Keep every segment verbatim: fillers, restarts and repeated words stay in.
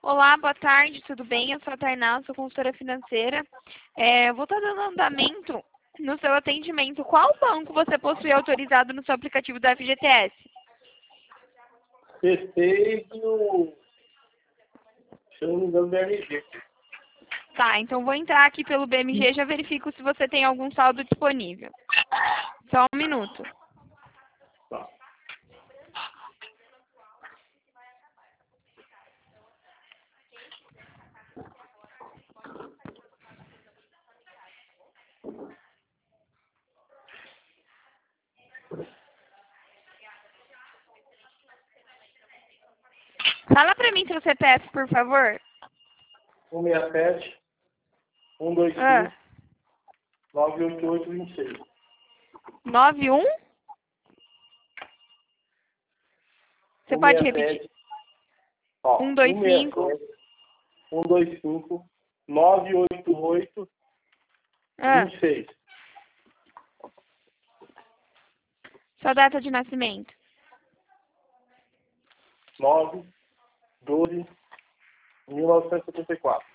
Olá, boa tarde, tudo bem? Eu sou a Tainá, sou consultora financeira. É, eu vou estar dando andamento no seu atendimento. Qual banco você possui autorizado no seu aplicativo da F G T S? C seis e o... Se eu não me engano, B M G. Tá, então vou entrar aqui pelo B M G e já verifico se você tem algum saldo disponível. Só um minuto. Tá. Fala pra mim seu C P F, por favor. um seis sete, um dois Ah, cinco, nove oito oito, dois seis. nove um? Você pode repetir? Ó, um dois cinco. um dois cinco, nove oito oito, Ah, dois seis. sua data de nascimento. nove, doze, mil novecentos e setenta e quatro.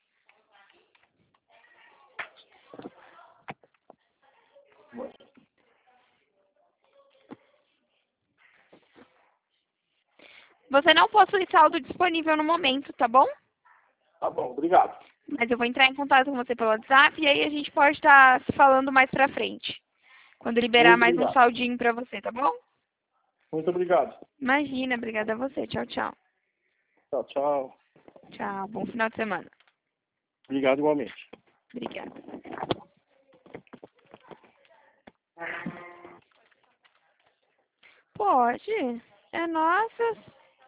Você não possui saldo disponível no momento, tá bom? Tá bom, obrigado. Mas eu vou entrar em contato com você pelo WhatsApp e aí a gente pode estar se falando mais pra frente. Quando liberar Muito mais um obrigado. saldinho pra você, tá bom? Muito obrigado. Imagina, obrigada a você. Tchau, tchau. Tchau, tchau. Tchau, bom final de semana. Obrigado igualmente. Obrigada. Pode. É nossa.